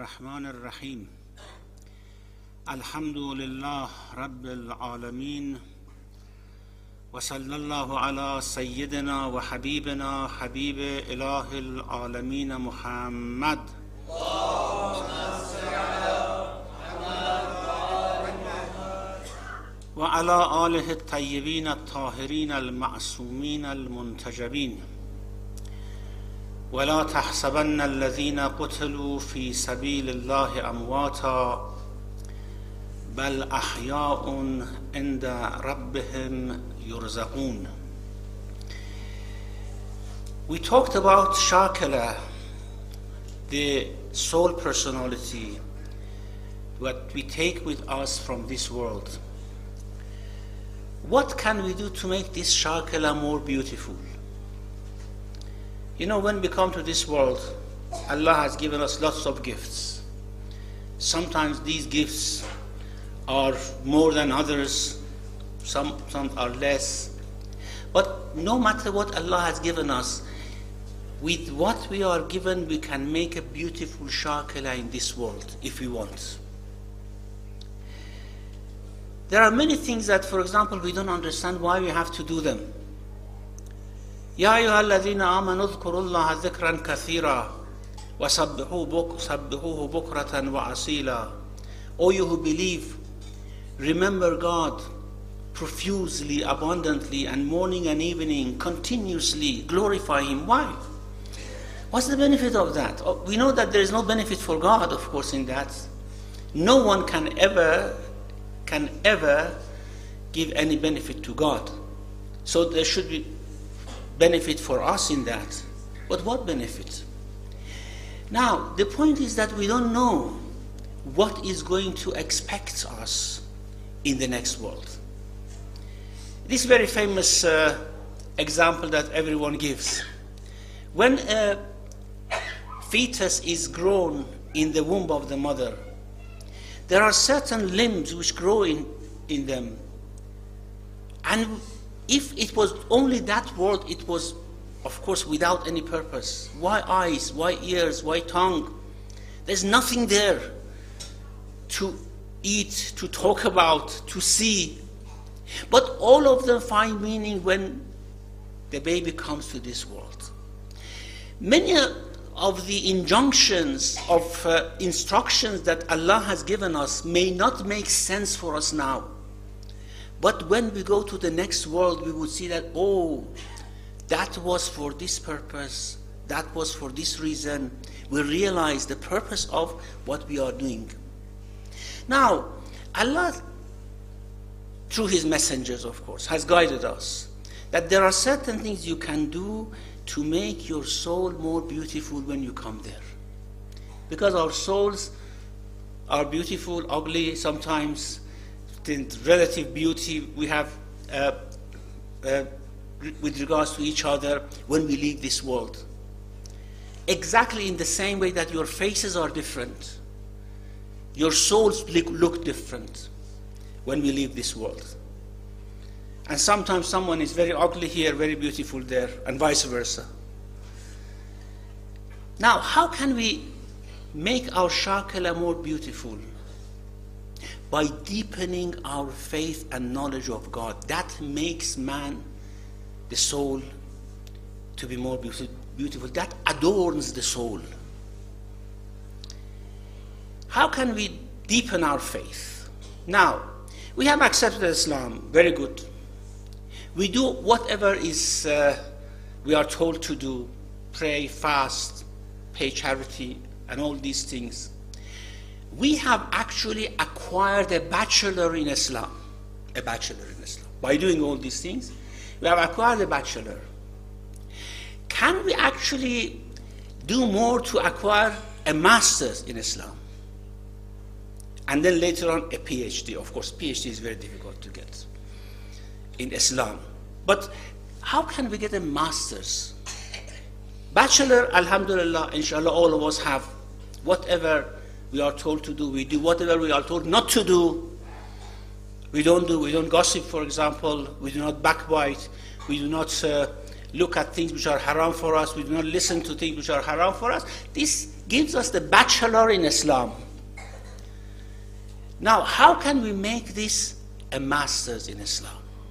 الرحمن الرحيم الحمد لله رب العالمين وصلى الله على سيدنا وحبيبنا حبيب إله العالمين محمد وعلى آله الطيبين الطاهرين المعصومين المنتجبين ولا تحسبن الذين قتلوا في سبيل الله أمواتا بل أحياء عند ربهم يرزقون. We talked about Shakala, the soul personality, what we take with us from this world. What can we do to make this Shakala more beautiful? You know, when we come to this world, Allah has given us lots of gifts. Sometimes these gifts are more than others, some are less. But no matter what Allah has given us, with what we are given, we can make a beautiful Shakala in this world, if we want. There are many things that, for example, we don't understand why we have to do them. يا أيها الذين آمنوا اذكروا الله ذكرا كثيرا وسبحوه بكرة وأصيلا. O you who believe, remember God profusely, abundantly, and morning and evening, continuously glorify Him. Why? What's the benefit of that? We know that there is no benefit for God, of course, in that. No one can ever give any benefit to God. So there should be benefit for us in that. But what benefit? Now, the point is that we don't know what is going to expect us in the next world. This very famous example that everyone gives. When a fetus is grown in the womb of the mother, there are certain limbs which grow in them. And if it was only that world, it was, of course, without any purpose. Why eyes? Why ears? Why tongue? There's nothing there to eat, to talk about, to see. But all of them find meaning when the baby comes to this world. Many of the injunctions of instructions that Allah has given us may not make sense for us now. But when we go to the next world, we will see that, oh, that was for this purpose, that was for this reason. We realize the purpose of what we are doing. Now, Allah, through His messengers, of course, has guided us that there are certain things you can do to make your soul more beautiful when you come there. Because our souls are beautiful, ugly sometimes. The relative beauty we have with regards to each other when we leave this world. Exactly in the same way that your faces are different, your souls look different when we leave this world. And sometimes someone is very ugly here, very beautiful there, and vice versa. Now, how can we make our Shakala more beautiful? By deepening our faith and knowledge of God. That makes man, the soul, to be more beautiful. That adorns the soul. How can we deepen our faith? Now, we have accepted Islam, very good. We do whatever is we are told to do, pray, fast, pay charity, and all these things. We have actually acquired a bachelor in Islam. A bachelor in Islam. By doing all these things, we have acquired a bachelor. Can we actually do more to acquire a master's in Islam? And then later on, a PhD. Of course, PhD is very difficult to get in Islam. But how can we get a master's? Bachelor, alhamdulillah, inshallah, all of us have. Whatever we are told to do, we do. Whatever we are told not to do, we don't do. We don't gossip, for example. We do not backbite. We do not look at things which are haram for us. We do not listen to things which are haram for us. This gives us the bachelor in Islam. Now, how can we make this a master's in Islam?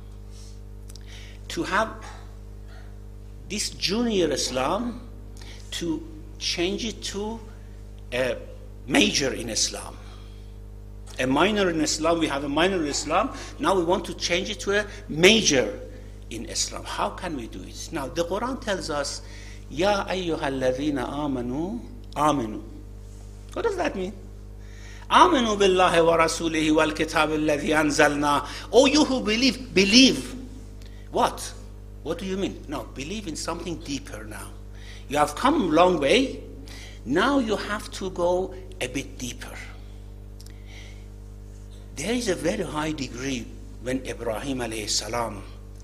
To have this junior Islam, to change it to a major in Islam. A minor in Islam, we have a minor in Islam. Now we want to change it to a major in Islam. How can we do it? Now the Quran tells us, Ya ayyuhalladhina amanu, aminu. What does that mean? Aminu billahi wa rasulihi wal kitab alladhi anzalna. Oh, you who believe, believe. What? What do you mean? No, believe in something deeper now. You have come a long way. Now you have to go a bit deeper. There is a very high degree when Ibrahim alayhi salam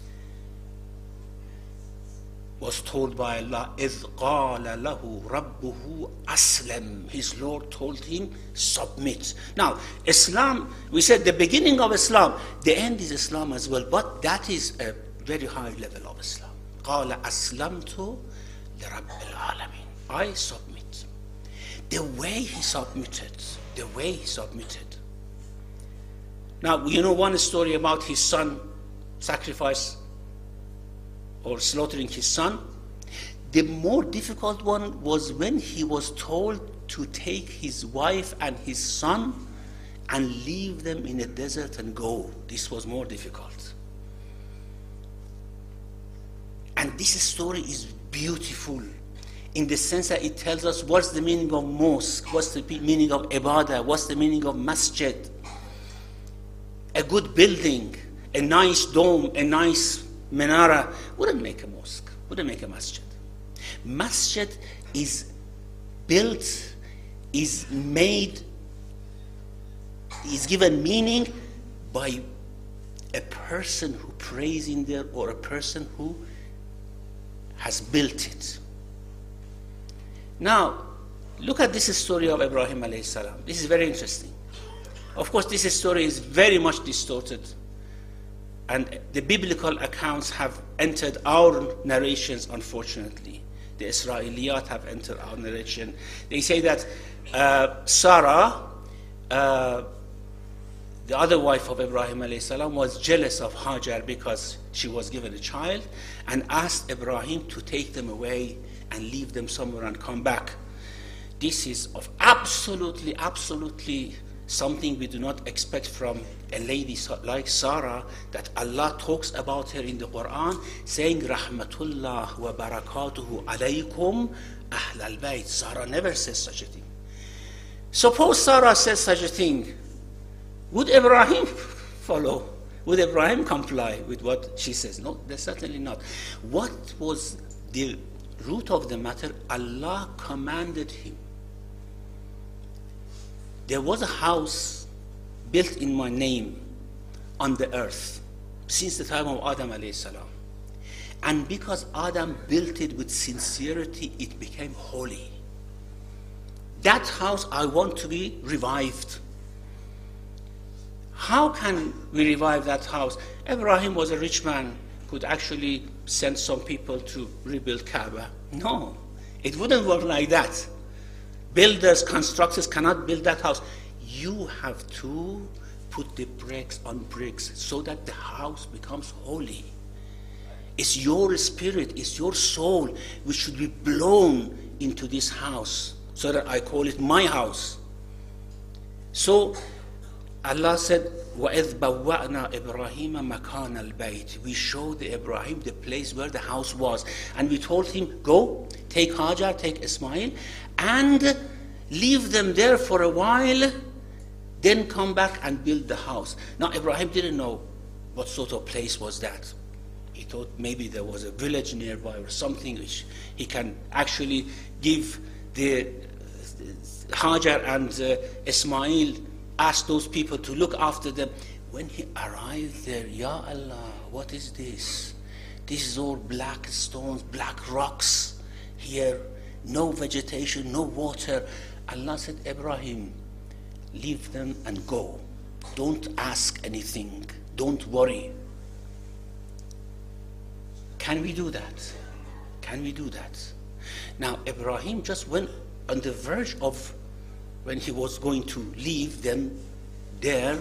was told by Allah, إِذْ قَالَ لَهُ رَبُّهُ أَسْلَمْ. His Lord told him, submit. Now, Islam, we said the beginning of Islam, the end is Islam as well, but that is a very high level of Islam. قَالَ أَسْلَمْتُ لِرَبِّ الْعَالَمِينَ. I submit. The way he submitted, the way he submitted. Now, you know one story about his son sacrifice or slaughtering his son. The more difficult one was when he was told to take his wife and his son and leave them in a desert and go. This was more difficult. And this story is beautiful in the sense that it tells us what's the meaning of mosque, what's the meaning of ibadah, what's the meaning of masjid. A good building, a nice dome, a nice minara wouldn't make a mosque, wouldn't make a masjid. Masjid is built, is made, is given meaning by a person who prays in there or a person who has built it. Now, look at this story of Ibrahim alayhi salam. This is very interesting. Of course, this story is very much distorted, and the biblical accounts have entered our narrations, unfortunately. The Israeliyat have entered our narration. They say that Sarah, the other wife of Ibrahim alayhi salam, was jealous of Hajar because she was given a child, and asked Ibrahim to take them away and leave them somewhere and come back. This is of absolutely something we do not expect from a lady like Sarah, that Allah talks about her in the Quran, saying, Rahmatullah wa barakatuhu alaykum ahl al-bayt. Sarah never says such a thing. Suppose Sarah says such a thing, would Ibrahim follow? Would Ibrahim comply with what she says? No, certainly not. What was the root of the matter? Allah commanded him. There was a house built in my name on the earth since the time of Adam alayhi salam. And because Adam built it with sincerity, it became holy. That house I want to be revived. How can we revive that house? Abraham was a rich man, could actually send some people to rebuild Kaaba. No, it wouldn't work like that. Builders, constructors cannot build that house. You have to put the bricks on bricks so that the house becomes holy. It's your spirit, it's your soul which should be blown into this house, so that I call it my house. So Allah said, وَإِذْ بَوَّأْنَا إِبْرَاهِيمَ مَكَانَ الْبَيْتِ. We showed Ibrahim the place where the house was. And we told him, go, take Hajar, take Ismail, and leave them there for a while, then come back and build the house. Now, Ibrahim didn't know what sort of place was that. He thought maybe there was a village nearby or something which he can actually give the Hajar and Ismail, ask those people to look after them. When he arrived there, Ya Allah, what is this? This is all black stones, black rocks here, no vegetation, no water. Allah said, Ibrahim, leave them and go. Don't ask anything. Don't worry. Can we do that? Can we do that? Now, Ibrahim just went on the verge of, when he was going to leave them there,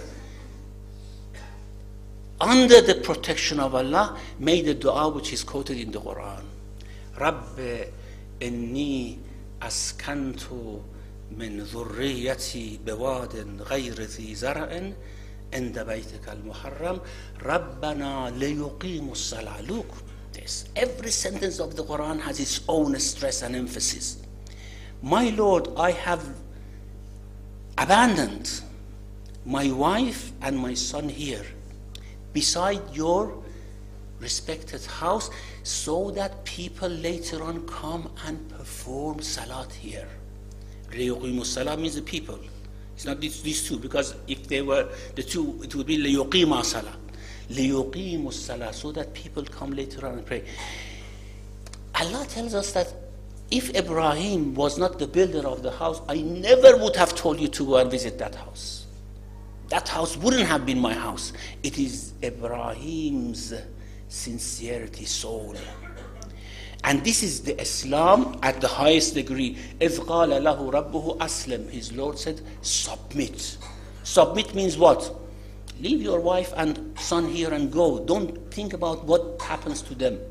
under the protection of Allah, made a dua which is quoted in the Quran. Rabbi inni askantu min dhurriyyati biwadin ghayri dhi zara'in inda baytika al-muharram rabbana liyuqimu as-salah. Look, this, every sentence of the Quran has its own stress and emphasis. My Lord, I have abandoned my wife and my son here beside your respected house, so that people later on come and perform salat here. لِيُقِيمُ الصَّلَاةِ means the people. It's not these two, because if they were the two, it would be لِيُقِيمَ الصَّلَاةِ. لِيُقِيمُ الصَّلَاةِ, so that people come later on and pray. Allah tells us that if Ibrahim was not the builder of the house, I never would have told you to go and visit that house. That house wouldn't have been my house. It is Ibrahim's sincerity soul. And this is the Islam at the highest degree. إِذْ قَالَ لَهُ رَبُّهُ أَسْلِمْ. His Lord said, submit. Submit means what? Leave your wife and son here and go. Don't think about what happens to them.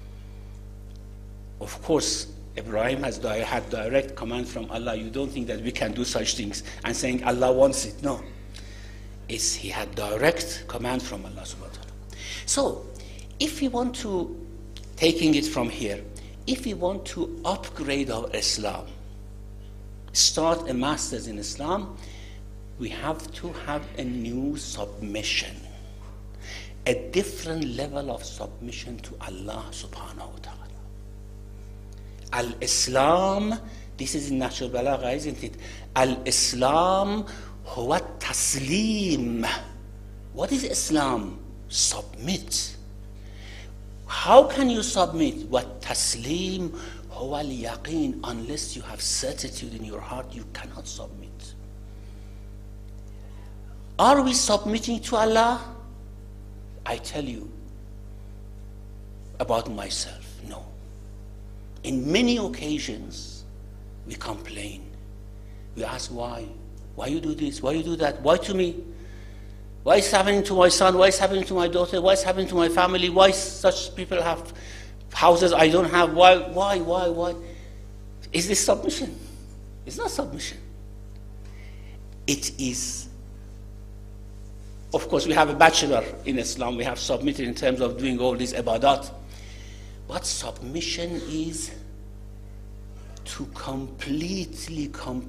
Of course, Ibrahim had direct command from Allah. You don't think that we can do such things and saying Allah wants it. No. He had direct command from Allah subhanahu wa ta'ala. So, if we want to, taking it from here, if we want to upgrade our Islam, start a master's in Islam, we have to have a new submission, a different level of submission to Allah subhanahu wa ta'ala. Al-Islam, this is in Nahj al-Balagha, isn't it? Al-Islam huwa taslim. What is Islam? Submit. How can you submit? What taslim huwa al-yaqeen. Unless you have certitude in your heart, you cannot submit. Are we submitting to Allah? I tell you about myself, no. In many occasions, we complain. We ask why. Why you do this? Why you do that? Why to me? Why is happening to my son? Why is happening to my daughter? Why is happening to my family? Why such people have houses I don't have? Why? Is this submission? It's not submission. It is. Of course, we have a bachelor in Islam. We have submitted in terms of doing all these ibadat. But submission is to completely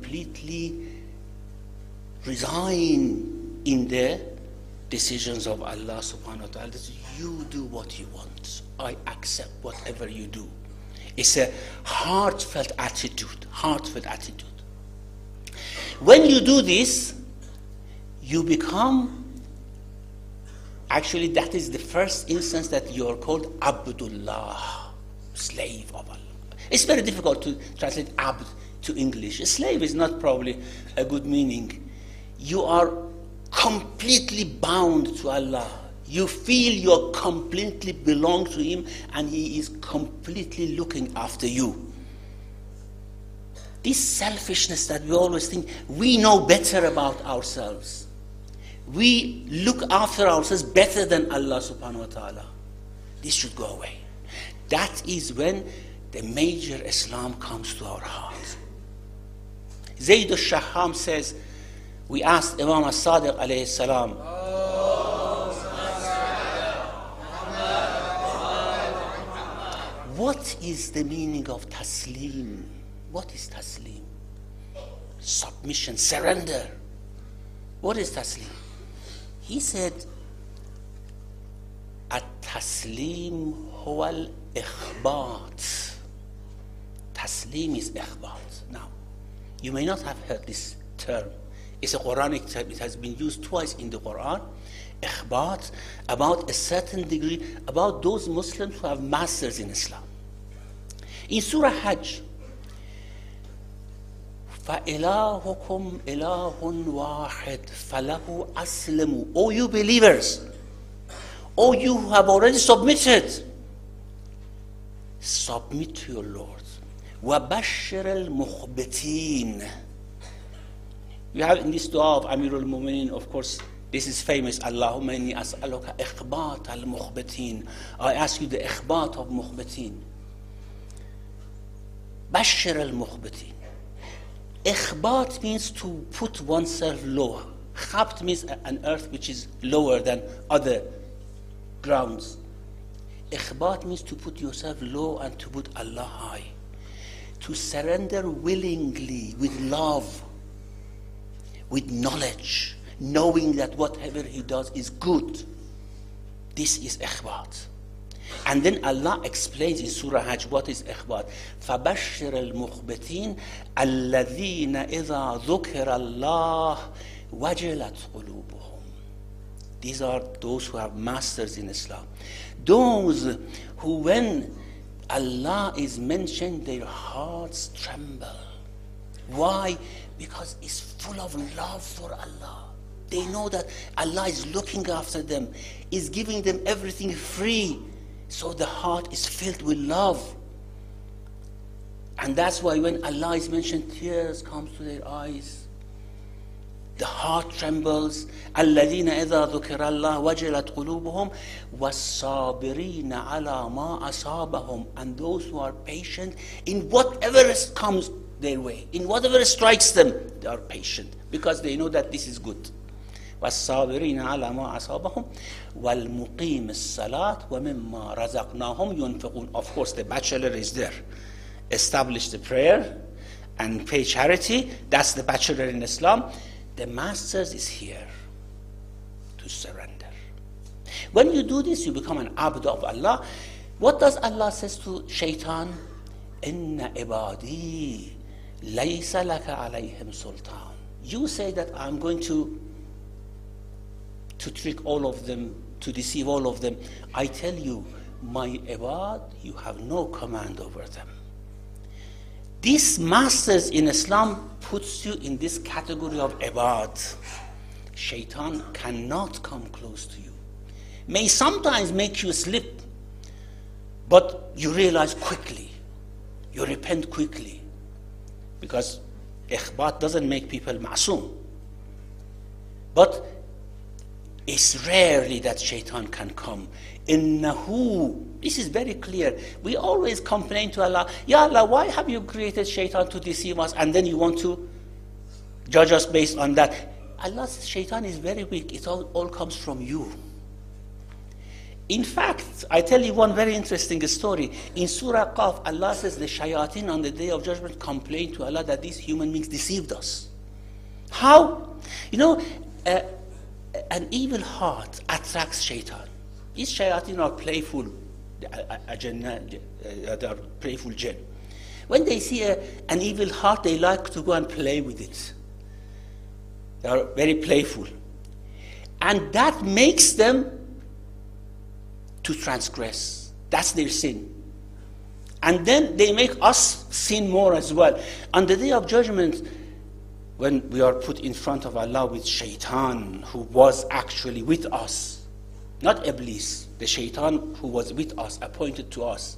resign in the decisions of Allah subhanahu wa ta'ala. You do what you want. I accept whatever you do. It's a heartfelt attitude. When you do this, you become, actually that is the first instance that you are called Abdullah, slave of Allah. It's very difficult to translate Abd to English. A slave is not probably a good meaning. You are completely bound to Allah. You feel you completely belong to Him and He is completely looking after you. This selfishness that we always think we know better about ourselves. We look after ourselves better than Allah subhanahu wa ta'ala. This should go away. That is when the major Islam comes to our heart. Zayd al-Shaham says, we asked Imam al-Sadiq alayhi salam, what is the meaning of taslim? What is taslim? Submission, surrender. What is taslim? He said, at-taslim huwa al-ikhbat. Taslim is ikhbat. Now, you may not have heard this term. It's a Quranic term. It has been used twice in the Quran. Ikhbat, about a certain degree, about those Muslims who have masters in Islam. In Surah Hajj, فَإِلَهُكُمْ إِلَهٌ وَاحِدٌ فَلَهُ أَسْلِمُوا. O you believers, O you who have already submitted, Submit to your Lord. وَبَشِّرَ الْمُخْبِتِينَ. You have in this dua of Amir al-Mu'minin, of course, this is famous. Allahumma inni as'aluka ikhbat al-mukhbitin. I ask you the ikhbat of mukhbitin. Bashir al-mukhbitin. Ikhbat means to put oneself low. Khabt means an earth which is lower than other grounds. Ikhbat means to put yourself low and to put Allah high. To surrender willingly, with love, with knowledge, knowing that whatever he does is good. This is ikhbat. And then Allah explains in Surah Hajj what is ikhbat. فَبَشِّرَ الْمُخْبِتِينَ الَّذِينَ إِذَا ذُكِرَ اللَّهُ وَجِلَتْ قُلُوبُهُم. These are those who have masters in Islam. Those who, when Allah is mentioned, their hearts tremble. Why? Because it's full of love for Allah. They know that Allah is looking after them, is giving them everything free. So the heart is filled with love. And that's why when Allah is mentioned, tears come to their eyes. The heart trembles. الَّذِينَ إِذَا ذُكِرَ اللَّهُ وَجِلَتْ قُلُوبُهُمْ وَالصَّابِرِينَ عَلَى مَا أَصَابَهُمْ. And those who are patient in whatever comes their way, in whatever strikes them, they are patient because they know that this is good. وَالصَّابِرِينَ عَلَى مَا أَصَابَهُمْ وَالْمُقِيمِ الصَّلَاةِ وَمِمَّا رَزَقْنَاهُمْ يُنْفِقُونَ. Of course, the bachelor is there. Establish the prayer and pay charity. That's the bachelor in Islam. The masters is here to surrender. When you do this, you become an abd of Allah. What does Allah says to shaitan? Inna ibadi laysa laka alayhim sultan. You say that I'm going to trick all of them, to deceive all of them. I tell you, my ibad, you have no command over them. These masters in Islam puts you in this category of ibad. Shaitan cannot come close to you. May sometimes make you slip, but you realize quickly. You repent quickly. Because ikhbat doesn't make people ma'soom. But it's rarely that shaitan can come. Innahu, this is very clear. We always complain to Allah, Ya Allah, why have you created shaitan to deceive us? And then you want to judge us based on that. Allah says shaitan is very weak. It all comes from you. In fact, I tell you one very interesting story. In Surah Qaf, Allah says the shayateen on the day of judgment complain to Allah that these human beings deceived us. How? You know, an evil heart attracts shaitan. These shayateen are playful, they are playful jinn. When they see an evil heart, they like to go and play with it. They are very playful. And that makes them to transgress. That's their sin. And then they make us sin more as well. On the day of judgment, when we are put in front of Allah with shaitan, who was actually with us, not Iblis, the shaitan who was with us, appointed to us.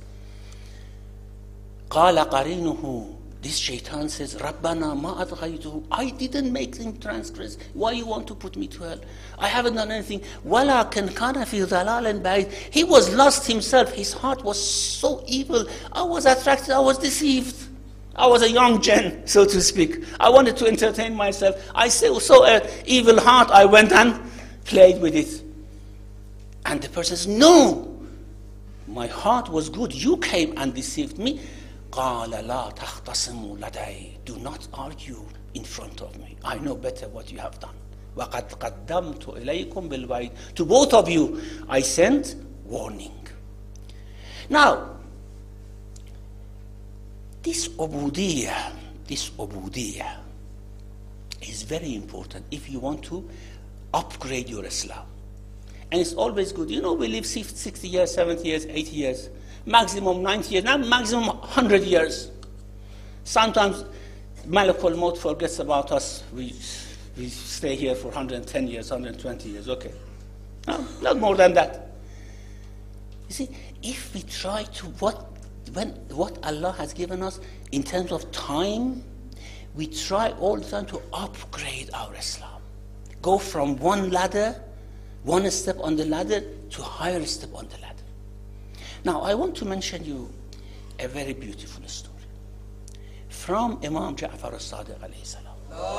قَالَ قَرِينُهُ. This shaitan says, رَبَّنَا مَا أَطْغَيْتُهُ. I didn't make him transgress. Why you want to put me to hell? I haven't done anything. وَلَكِنْ كَانَ فِي ضَلَالٍ بَعِيدٍ. He was lost himself. His heart was so evil. I was attracted. I was deceived. I was a young gen, so to speak. I wanted to entertain myself. I saw an evil heart. I went and played with it. And the person says, no, my heart was good. You came and deceived me. قَالَ لَا تَخْتَصِمُوا لَدَيْ. Do not argue in front of me. I know better what you have done. وَقَدْ قَدَّمْتُ إِلَيْكُمْ بِالْوَعِيدِ. To both of you, I sent warning. Now, this ubudiyah is very important if you want to upgrade your Islam. And it's always good. You know, we live 60 years, 70 years, 80 years, maximum 90 years, now maximum 100 years. Sometimes Malakul Maut forgets about us. We stay here for 110 years, 120 years, okay. No, not more than that. You see, if we try to, what what Allah has given us in terms of time, we try all the time to upgrade our Islam. Go from one step on the ladder to higher step on the ladder. Now, I want to mention you a very beautiful story from Imam Ja'far al-Sadiq alayhi salam.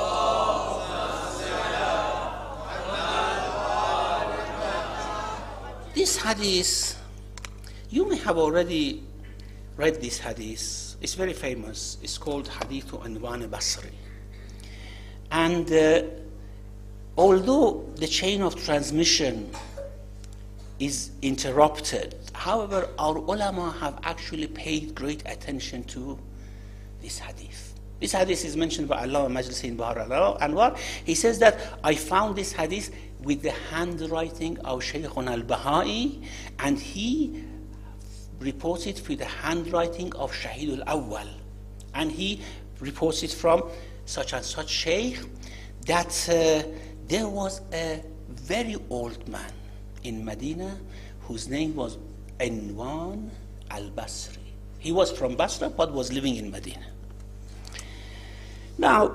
This hadith, you may have already read this hadith. It's very famous. It's called Hadith Anwan Basri. And although the chain of transmission is interrupted, however, our ulama have actually paid great attention to this hadith. This hadith is mentioned by Allama Majlisi in Bahar al-Anwar. He says that I found this hadith with the handwriting of Shaykhuna al-Bahai, and he reports it with the handwriting of Shahid al-Awwal. And he reports it from such and such Shaykh that there was a very old man in Medina whose name was Anwan al-Basri. He was from Basra but was living in Medina. Now,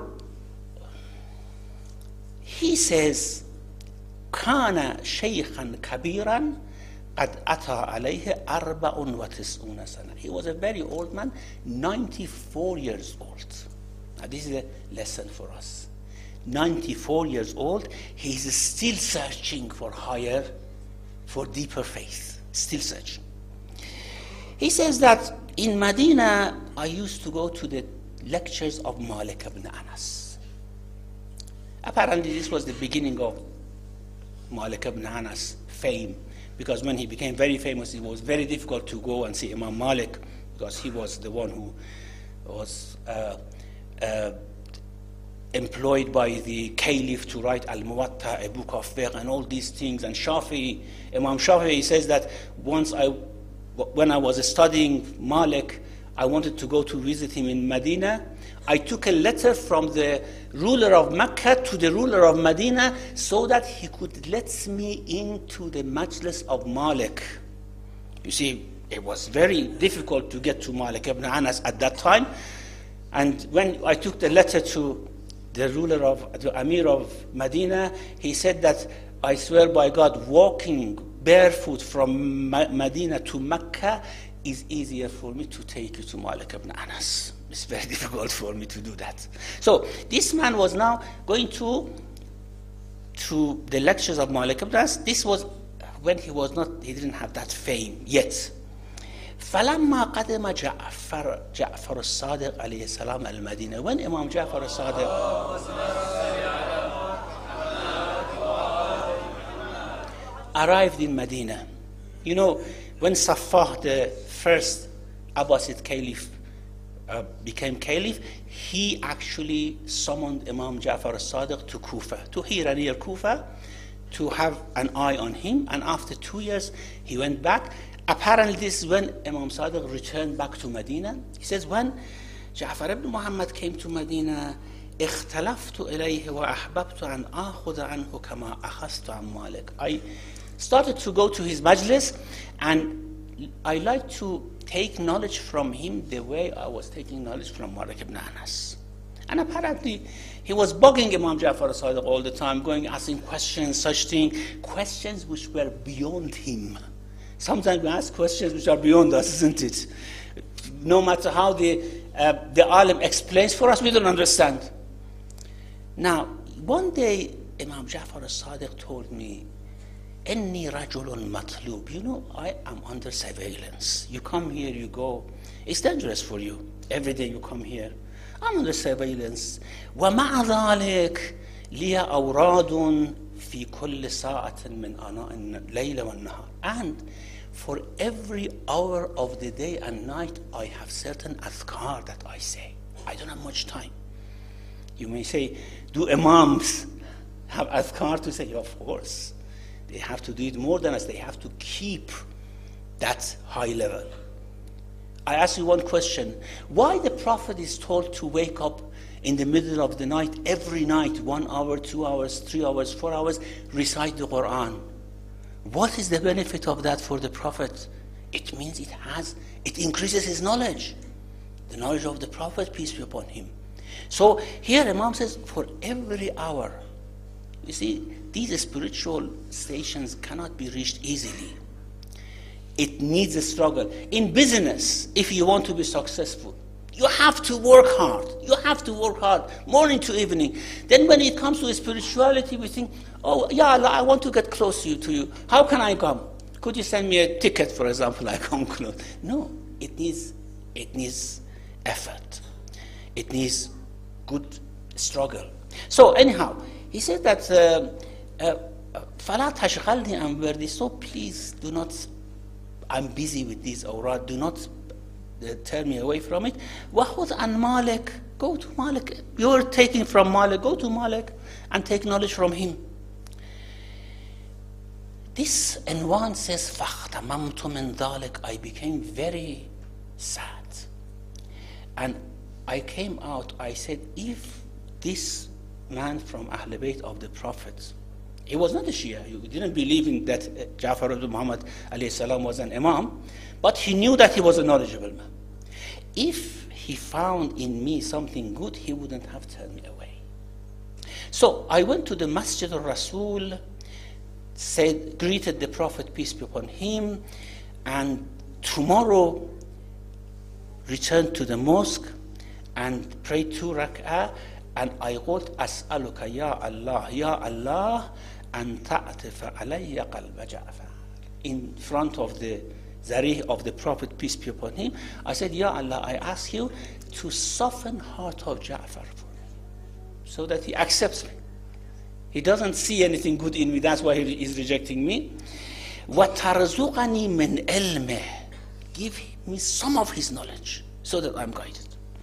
he says, كان شيخا كبيرا قد أتى عليه 94 سنة. He was a very old man, 94 years old. Now this is a lesson for us. 94 years old, he's still searching for deeper faith, still searching. He says that in Medina, I used to go to the lectures of Malik ibn Anas. Apparently this was the beginning of Malik ibn Anas' fame, because when he became very famous, it was very difficult to go and see Imam Malik, because he was the one who was employed by the Caliph to write Al-Muwatta, a book of fiqh and all these things. And Imam Shafi'i says that when I was studying Malik, I wanted to go to visit him in Medina. I took a letter from the ruler of Mecca to the ruler of Medina so that he could let me into the majlis of Malik. You see, it was very difficult to get to Malik ibn Anas at that time. And when I took the letter to the Amir of Medina, he said that I swear by God, walking barefoot from Medina to Mecca is easier for me to take you to Malik ibn Anas. It's very difficult for me to do that. So this man was now going to the lectures of Malik ibn Anas. This was when he didn't have that fame yet. فلما قدم جعفر الصادق عليه السلام المدينة, when Imam Ja'far al-Sadiq arrived in Medina, you know, when Saffah, the first Abbasid Caliph, became Caliph, he actually summoned Imam Ja'far al-Sadiq to Kufa, to Hira near Kufa, to have an eye on him. And after 2 years, he went back. Apparently, this is when Imam Sadiq returned back to Medina. He says, when Ja'far ibn Muhammad came to Medina, اختلفت إليه وأحببت أن آخذ عنه كما أخذت عن مالك. I started to go to his majlis, and I like to take knowledge from him the way I was taking knowledge from Malik ibn Anas. And apparently, he was bugging Imam Ja'far al-Sadiq all the time, asking questions, questions which were beyond him. Sometimes we ask questions which are beyond us, isn't it? No matter how the alim explains for us, we don't understand. Now, one day, Imam Ja'far al-Sadiq told me, إني رجل مطلوب. You know, I am under surveillance. You come here, you go. It's dangerous for you. Every day you come here. I'm under surveillance. ومع ذلك لي أوراد في كل ساعة من آناء الليل والنهار. And for every hour of the day and night, I have certain adhkar that I say. I don't have much time. You may say, do imams have adhkar to say? Of course. They have to do it more than us. They have to keep that high level. I ask you one question. Why the Prophet is told to wake up in the middle of the night, every night, 1 hour, 2 hours, 3 hours, 4 hours, recite the Quran? What is the benefit of that for the Prophet it means it increases his knowledge. The knowledge of the Prophet, peace be upon him. So here Imam says, for every hour, you see, these spiritual stations cannot be reached easily. It needs a struggle. In business, if you want to be successful, you have to work hard. You have to work hard, morning to evening. Then when it comes to spirituality, we think, oh, yeah, Allah, I want to get close to you. How can I come? Could you send me a ticket, for example, I come close? No, it needs effort. It needs good struggle. So anyhow, he said that, فَلَا تَشْغَلْنِي عَنْ وَرْدِي. So please do not, I'm busy with this awrad, do not turn me away from it. وَخُذْ عَنْ مَالِكَ. Go to Malik. You're taking from Malik, go to Malik and take knowledge from him. This Anwan says, فَاخْتَمَمْتُ مِنْ ذَلِكَ. I became very sad. And I came out, I said, if this man from Ahl Bayt of the Prophet, he was not a Shia, he didn't believe in that Ja'far ibn Muhammad alayhi salam was an Imam, but he knew that he was a knowledgeable man. If he found in me something good, he wouldn't have turned me away. So I went to the Masjid al-Rasul, greeted the Prophet, peace be upon him, and tomorrow returned to the mosque and prayed 2 rak'ah, and I wrote, As'aluka ya Allah, an ta'atifa alayya qalba Ja'far. In front of the Zarih of the Prophet, peace be upon him, I said, Ya Allah, I ask you to soften heart of Ja'far for me, so that he accepts me. He doesn't see anything good in me, that's why he is rejecting me. وَتَرْزُقَنِي مِنْ عِلْمِهِ. Give me some of his knowledge, so that I'm guided.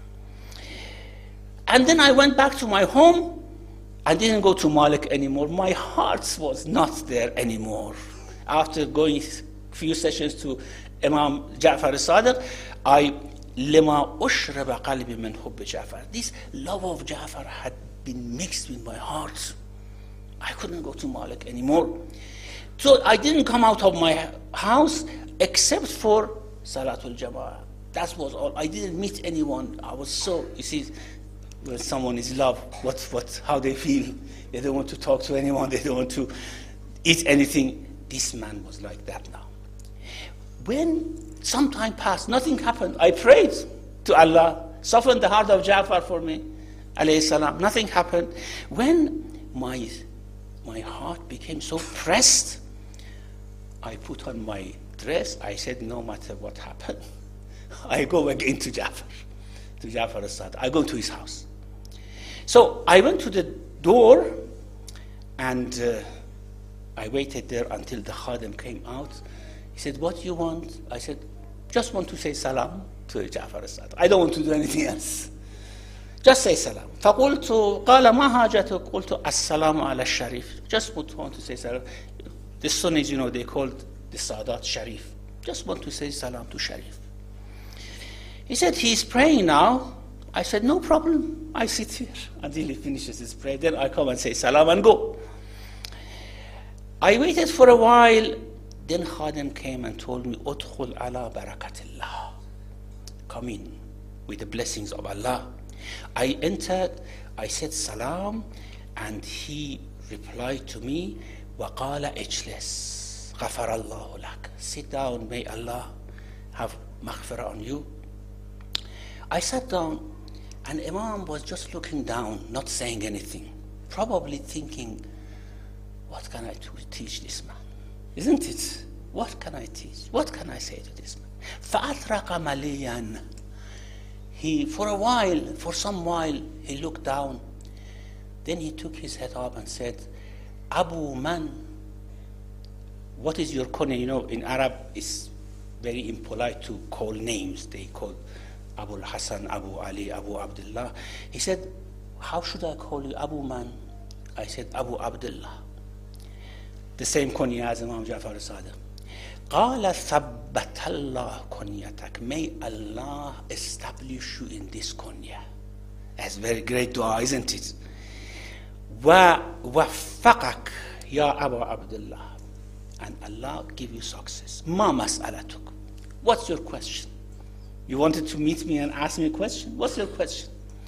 And then I went back to my home. I didn't go to Malik anymore. My heart was not there anymore. After going a few sessions to Imam Ja'far al-Sadiq, لِمَا أُشْرَبَ قَلْبِ مِنْ حُبِّ Ja'far. This love of Ja'far had been mixed with my heart. I couldn't go to Malik anymore. So I didn't come out of my house except for Salatul Jama'ah. That was all. I didn't meet anyone. I was so, you see, when someone is loved, how they feel. They don't want to talk to anyone. They don't want to eat anything. This man was like that now. When some time passed, nothing happened. I prayed to Allah, soften the heart of Ja'far for me, alayhi salam. Nothing happened. When my heart became so pressed, I put on my dress. I said, no matter what happened, I go again to Ja'far al-Sadiq. I go to his house. So I went to the door and I waited there until the Khadim came out. He said, what do you want? I said, just want to say salam to Ja'far al-Sadiq. I don't want to do anything else. Just say salam. فَقُلْتُ قَالَ مَا حَاجَتُكَ قُلْتُ السَّلَامُ عَلَى الشَّرِيف. Just want to say salam. The Sunnis, they called the Sadat Sharif. Just want to say salam to Sharif. He said, he's praying now. I said, no problem. I sit here until he finishes his prayer. Then I come and say salam and go. I waited for a while. Then Khadim came and told me, Udkhul ala barakatillah. Come in with the blessings of Allah. I entered, I said salam, and he replied to me, وَقَالَ اجْلِسْ غَفَرَ اللَّهُ لَكَ. Sit down, may Allah have maghfirah on you. I sat down, and Imam was just looking down, not saying anything, probably thinking, what can I teach this man? Isn't it? What can I teach? What can I say to this man? فَأَطْرَقَ مَلِيًّا. For some while, he looked down. Then he took his head up and said, Abu Man. What is your kunya? In Arab, it's very impolite to call names. They call Abu al-Hasan, Abu Ali, Abu Abdullah. He said, how should I call you? Abu Man. I said, Abu Abdullah. The same kunya as Imam Ja'far al-Sadiq. قال ثبت الله كنيتك. May Allah establish you in this kunya. That's very great dua, isn't it? ووفقك يا أبا عبد الله. And Allah give you success. ما مسألتك. What's your question? You wanted to meet me and ask me a question? What's your question?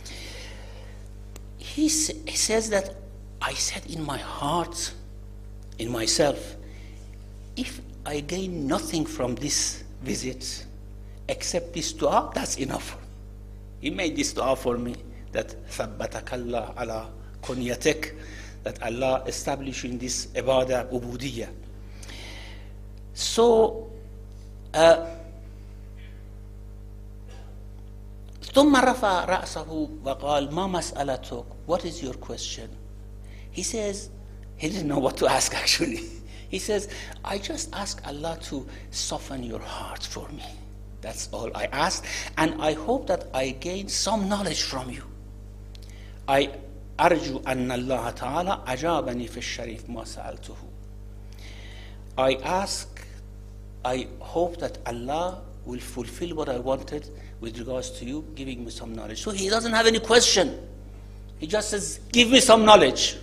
He says that I said in my heart, in myself, if I gain nothing from this visit except this dua, that's enough. He made this dua for me, that ثَبَّتَكَ اللَّهُ عَلَى كُنْيَتِكَ, that Allah establish in this ibadah, ubudiyya. So, ثم رفع رأسه وقال ما مسألتك? What is your question? He says, he didn't know what to ask actually. He says, I just ask Allah to soften your heart for me. That's all I asked, and I hope that I gain some knowledge from you. I أرجو أن الله تعالى أجابني في الشريف ما سألته. I hope that Allah will fulfill what I wanted with regards to you giving me some knowledge. So he doesn't have any question. He just says, give me some knowledge.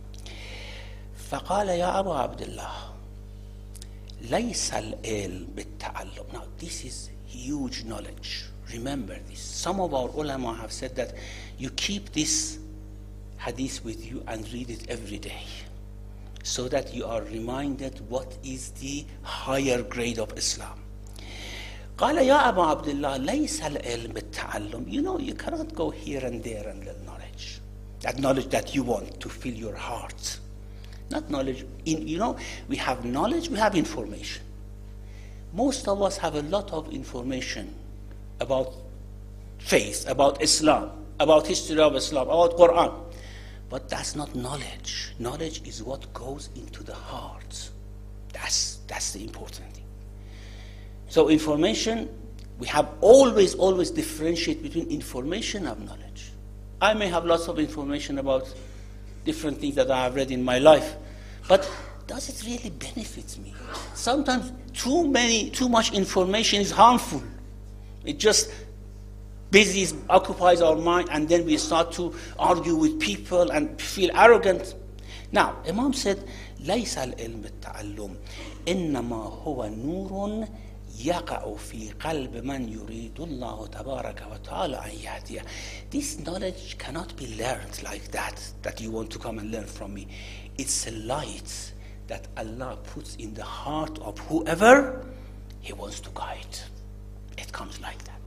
فقال يا أبا عبد الله ليس العلم بالتعلم. Now this is huge knowledge. Remember this. Some of our ulama have said that you keep this hadith with you and read it every day, so that you are reminded what is the higher grade of Islam. قال يا أبا عبد الله ليس العلم بالتعلم. You know, you cannot go here and there and learn knowledge. That knowledge that you want to fill your heart. Not knowledge. We have knowledge, we have information. Most of us have a lot of information about faith, about Islam, about history of Islam, about Quran. But that's not knowledge. Knowledge is what goes into the heart. That's the important thing. So information, we have always differentiate between information and knowledge. I may have lots of information about different things that I have read in my life, but does it really benefit me? Sometimes too much information is harmful. It just occupies our mind, and then we start to argue with people and feel arrogant. Now, Imam said, ليس العلم بالتعلم إنما هو نور يقع في قلب من يريد الله تبارك وتعالى أن يهديه. This knowledge cannot be learned like that you want to come and learn from me. It's a light that Allah puts in the heart of whoever He wants to guide. It comes like that.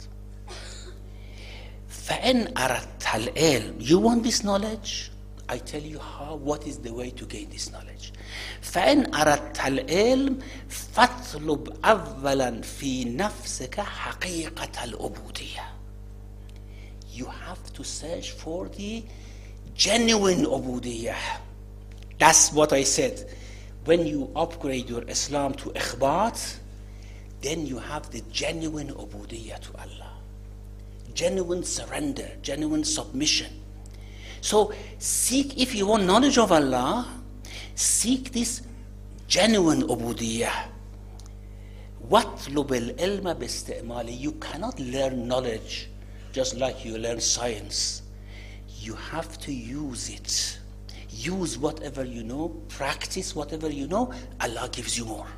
فَإِنْ أَرَدْتَ الْعِلْمِ. You want this knowledge? I tell you what is the way to gain this knowledge. فَإِنْ أَرَدْتَ الْعِلْمِ فَاطْلُبْ أَوَّلًا فِي نَفْسِكَ حَقِيقَةَ الْعُبُودِيَّةِ. You have to search for the genuine ubudiyah. That's what I said. When you upgrade your Islam to ikhbat, then you have the genuine ubudiyah to Allah. Genuine surrender, genuine submission. So seek, if you want knowledge of Allah, seek this genuine ubudiyah. وَاطْلُبِ الْعِلْمَ بِاسْتِعْمَالِ. You cannot learn knowledge just like you learn science. You have to use it. Use whatever you know, practice whatever you know, Allah gives you more.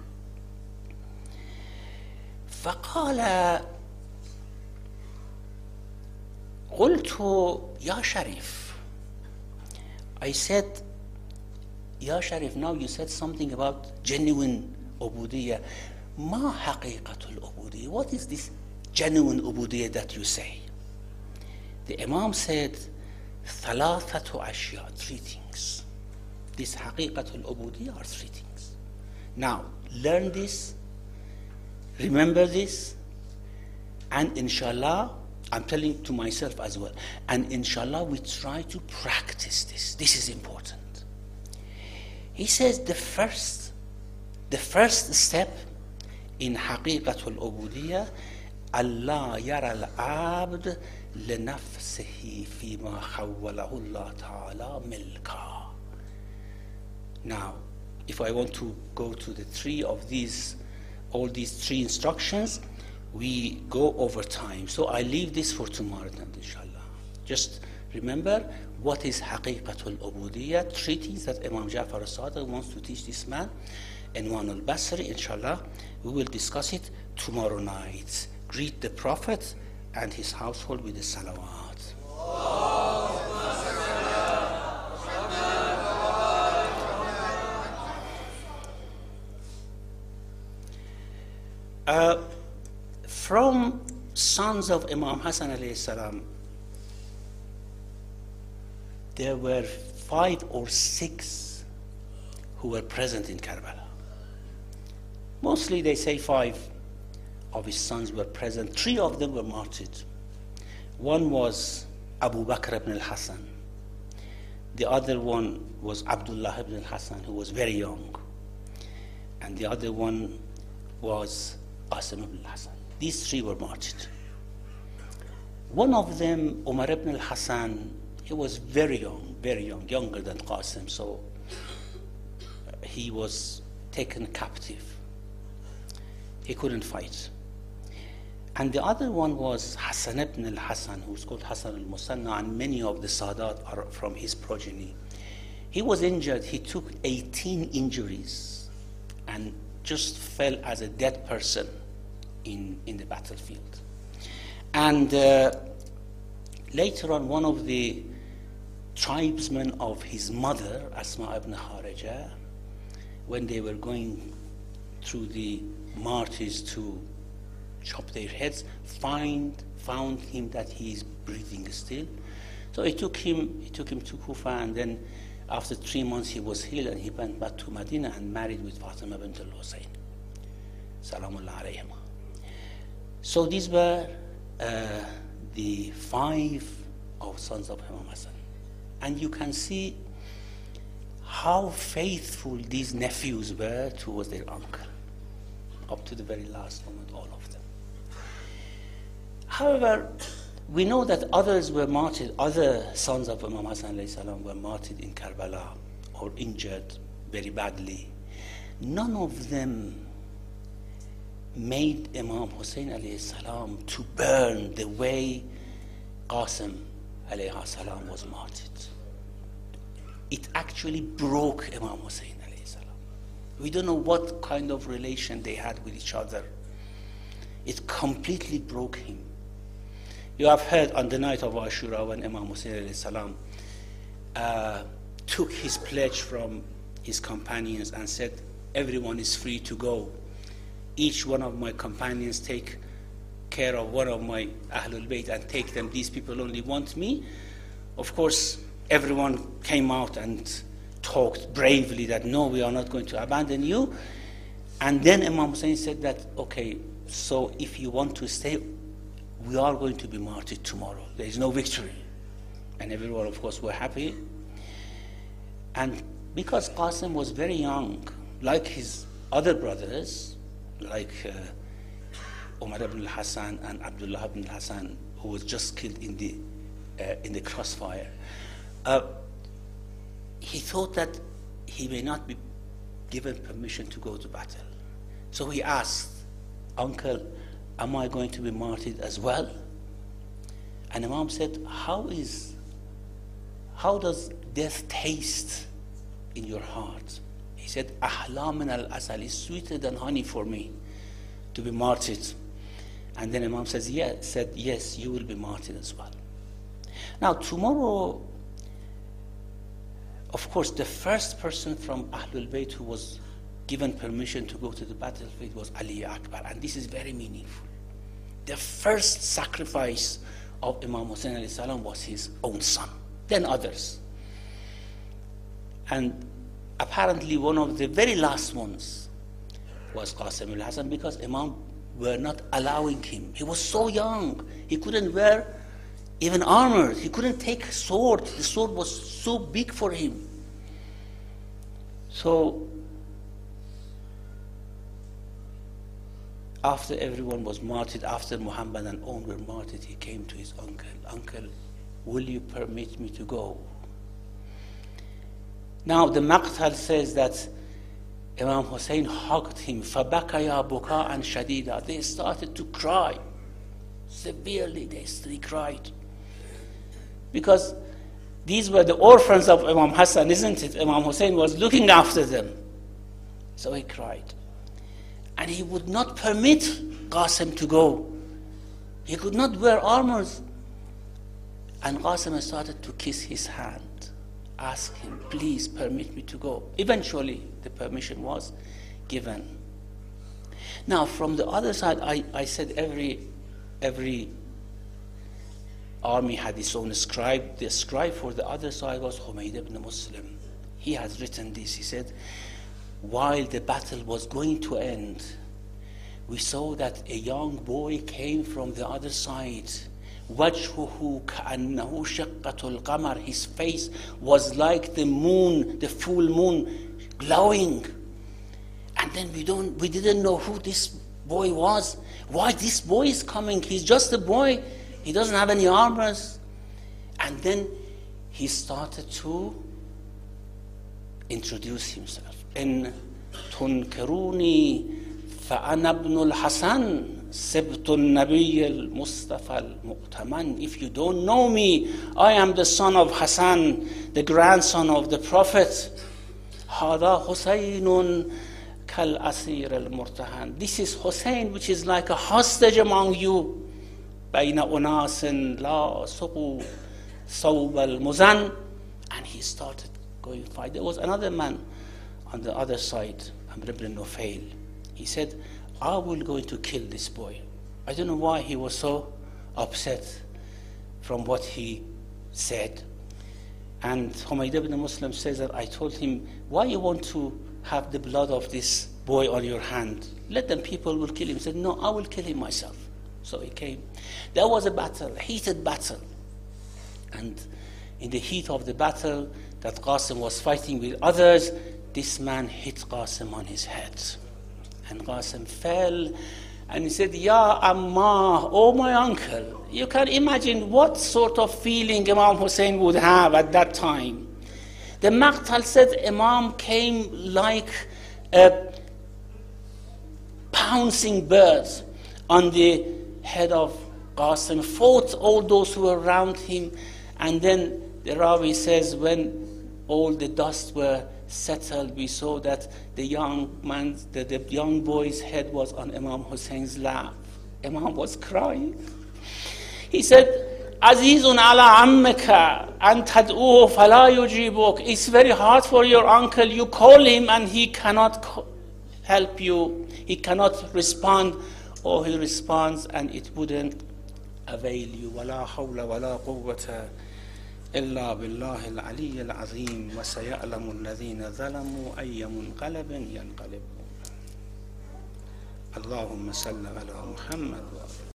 فَقَالَ قُلْتُ يَا شَرِيف. I said, Ya Sharif, now you said something about genuine ubudiyah. Ma haqiqatul ubudiyah. What is this genuine ubudiyah that you say? The Imam said, ثلاثة أشياء, 3 things. This haqiqatul ubudiyah are 3 things. Now, learn this, remember this, and inshallah, I'm telling to myself as well, and inshallah we try to practice this. This is important. He says the first step in haqiqatul ubudiyah, Allah yara al-abd لنفسه فيما خوله الله تعالى ملكا. Now, if I want to go to all these 3 instructions, we go over time. So I leave this for tomorrow then, inshallah. Just remember what is haqiqatul ubudiyah, 3 things that Imam Ja'far al-Sadiq wants to teach this man, Inwan al-Basri, inshallah. We will discuss it tomorrow night. Greet the Prophet and his household with the salawat. From sons of Imam Hassan alayhi salam, there were 5 or 6 who were present in Karbala. Mostly they say 5 of his sons were present. 3 of them were martyred. One was Abu Bakr ibn al-Hassan. The other one was Abdullah ibn al-Hassan, who was very young. And the other one was Qasim ibn al-Hassan. These 3 were martyred. One of them, Umar ibn al-Hassan, he was very young, younger than Qasim, so he was taken captive. He couldn't fight. And the other one was Hassan ibn al-Hassan, who's called Hassan al-Musanna, and many of the Sadat are from his progeny. He was injured. He took 18 injuries and just fell as a dead person in the battlefield. And later on, one of the tribesmen of his mother, Asma ibn Kharija, when they were going through the martyrs to chop their heads, found him that he is breathing still. So he took him to Kufa, and then after 3 months he was healed, and he went back to Medina and married with Fatima bint al-Husayn. Salamullah alayhim. So these were the 5 of sons of Imam Hassan. And you can see how faithful these nephews were towards their uncle, up to the very last moment, all of them. However, we know that others were martyred, other sons of Imam Hassan alayhi salam were martyred in Karbala or injured very badly. None of them made Imam Hussein alayhi salam to burn the way Qasim alayhi salam was martyred. It actually broke Imam Hussein alayhi salam. We don't know what kind of relation they had with each other. It completely broke him. You have heard on the night of Ashura when Imam Hussein alayhi salam took his pledge from his companions and said, everyone is free to go. Each one of my companions take care of one of my Ahlul Bayt and take them. These people only want me. Of course, everyone came out and talked bravely that no, we are not going to abandon you. And then Imam Hussein said that, okay, so if you want to stay, we are going to be martyred tomorrow. There is no victory. And everyone, of course, were happy. And because Qasim was very young, like his other brothers, like Umar ibn al-Hassan and Abdullah ibn al-Hassan, who was just killed in the crossfire, he thought that he may not be given permission to go to battle. So he asked, Uncle, am I going to be martyred as well? And Imam said, how does death taste in your heart? He said, Ahla min al-asal, is sweeter than honey for me to be martyred. And then Imam said, yes, you will be martyred as well. Now, tomorrow, of course, the first person from Ahlul Bayt who was given permission to go to the battlefield was Ali Akbar, and this is very meaningful. The first sacrifice of Imam Hussein alayhi salam was his own son, then others. And apparently one of the very last ones was Qasim al-Hassan, because Imam were not allowing him. He was so young, he couldn't wear even armor, he couldn't take a sword. The sword was so big for him. So after everyone was martyred, after Muhammad and all were martyred, he came to his uncle. Uncle, will you permit me to go? Now the Maqtal says that Imam Hussein hugged him. فَبَكَيَا بُكَاءً شَدِيدًا. They started to cry. Severely they cried. Because these were the orphans of Imam Hassan, isn't it? Imam Hussein was looking after them. So he cried. and he would not permit Qasim to go. He could not wear armors. And Qasim started to kiss his hand, ask him, please permit me to go. Eventually, the permission was given. Now, from the other side, I said every army had its own scribe. The scribe for the other side was Humayd ibn Muslim. He has written this. He said, while the battle was going to end, we saw that a young boy came from the other side. وَجْهُهُ كَأَنَّهُ شَقَّةُ الْقَمَرِ. His face was like the moon, the full moon, glowing. And then we didn't know who this boy was. Why this boy is coming? He's just a boy. He doesn't have any armors. And then he started to introduce himself. إن تنكروني فأنا ابن الحسن سبط النبي المصطفى المؤتمن. If you don't know me, I am the son of Hassan, the grandson of the Prophet. هذا حسين كالأسير المرتهن. This is Hussein, which is like a hostage among you. بين أناس لا سقوا صوب المزن. And he started going to fight. There was another man on the other side, Amr ibn Nufail. He said, I will go to kill this boy. I don't know why he was so upset from what he said. And Humayd ibn Muslim says that I told him, why you want to have the blood of this boy on your hand? Let them, people will kill him. He said, no, I will kill him myself. So he came. There was a battle, a heated battle. And in the heat of the battle that Qasim was fighting with others, this man hit Qasim on his head. And Qasim fell, and he said, Ya Amma, oh my uncle. You can imagine what sort of feeling Imam Hussein would have at that time. The Maqtal said Imam came like a pouncing bird on the head of Qasim, fought all those who were around him, and then the Rawi says when all the dust were settled, we saw that the young boy's head was on Imam Hussein's lap. Imam was crying. He said, Azizun ala ammika an tad'uhu fala yujibuk. It's very hard for your uncle. You call him and he cannot help you. He cannot respond, or he responds and it wouldn't avail you. Wala hawla wala quwwata إلا بالله العلي العظيم وسيعلم الذين ظلموا أي منقلب ينقلبون. اللهم صل على محمد وآله.